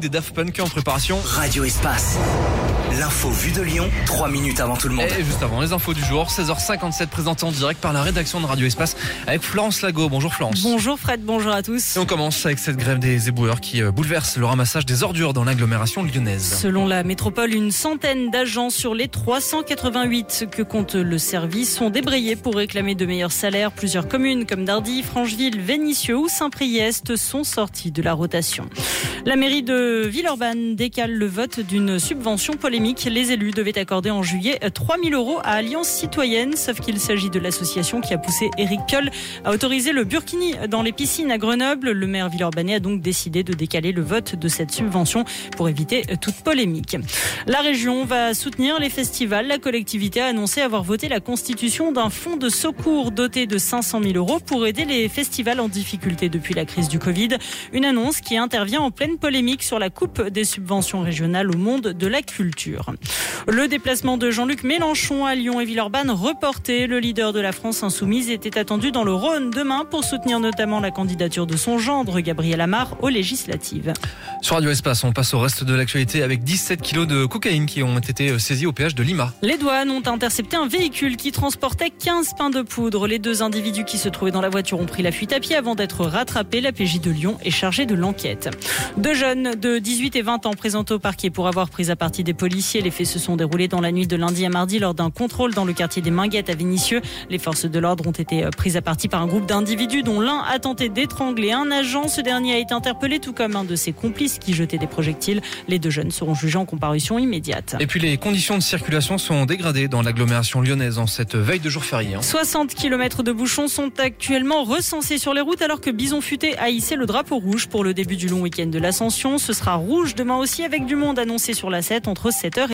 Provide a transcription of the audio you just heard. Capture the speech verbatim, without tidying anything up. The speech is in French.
des Daft Punk en préparation. Radio Espace. L'info vue de Lyon, trois minutes avant tout le monde. Et juste avant les infos du jour, seize heures cinquante-sept, présenté en direct par la rédaction de Radio Espace avec Florence Lago. Bonjour Florence. Bonjour Fred, bonjour à tous. Et on commence avec cette grève des éboueurs qui bouleverse le ramassage des ordures dans l'agglomération lyonnaise. Selon la métropole, une centaine d'agents sur les trois cent quatre-vingt-huit que compte le service sont débrayés pour réclamer de meilleurs salaires. Plusieurs communes comme Dardy, Francheville, Vénissieux ou Saint-Priest sont sorties de la rotation. La mairie de Villeurbanne décale le vote d'une subvention polémique. Les élus devaient accorder en juillet trois mille euros à Alliance Citoyenne, sauf qu'il s'agit de l'association qui a poussé Éric Piolle à autoriser le burkini dans les piscines à Grenoble. Le maire villeurbanais a donc décidé de décaler le vote de cette subvention pour éviter toute polémique. La région va soutenir les festivals. La collectivité a annoncé avoir voté la constitution d'un fonds de secours doté de cinq cent mille euros pour aider les festivals en difficulté depuis la crise du Covid. Une annonce qui intervient en pleine polémique sur la coupe des subventions régionales au monde de la culture. Le déplacement de Jean-Luc Mélenchon à Lyon et Villeurbanne reporté. Le leader de la France insoumise était attendu dans le Rhône demain pour soutenir notamment la candidature de son gendre Gabriel Amar aux législatives. Sur Radio Espace, on passe au reste de l'actualité avec dix-sept kilos de cocaïne qui ont été saisis au péage de Lima. Les douanes ont intercepté un véhicule qui transportait quinze pains de poudre. Les deux individus qui se trouvaient dans la voiture ont pris la fuite à pied avant d'être rattrapés. La P J de Lyon est chargée de l'enquête. Deux jeunes de dix-huit et vingt ans présentés au parquet pour avoir pris à partie des policiers. Les faits se sont déroulés dans la nuit de lundi à mardi lors d'un contrôle dans le quartier des Minguettes à Vénissieux. Les forces de l'ordre ont été prises à partie par un groupe d'individus dont l'un a tenté d'étrangler un agent. Ce dernier a été interpellé tout comme un de ses complices qui jetait des projectiles. Les deux jeunes seront jugés en comparution immédiate. Et puis les conditions de circulation sont dégradées dans l'agglomération lyonnaise en cette veille de jour férié. soixante kilomètres de bouchons sont actuellement recensés sur les routes alors que Bison Futé a hissé le drapeau rouge pour le début du long week-end de l'Ascension. Ce sera rouge demain aussi avec du monde annoncé sur la sept entre sept heures